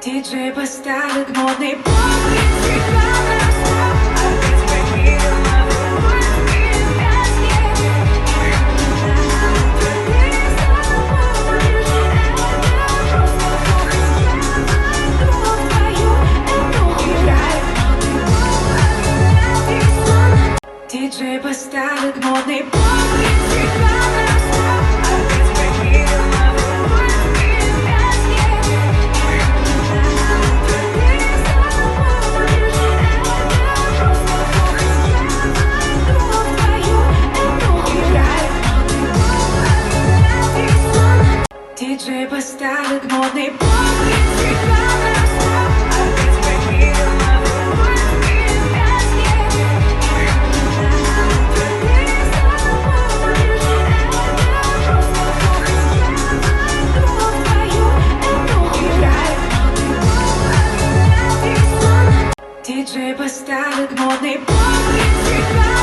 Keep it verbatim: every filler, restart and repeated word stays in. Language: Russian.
Диджей поставит модный пол. Опять похитила мой счастье. Диджей поставит модный пол. Опять похитила мой счастье. Диджей поставит модный пол. Опять похитила мой счастье. Диджей поставит модный пол.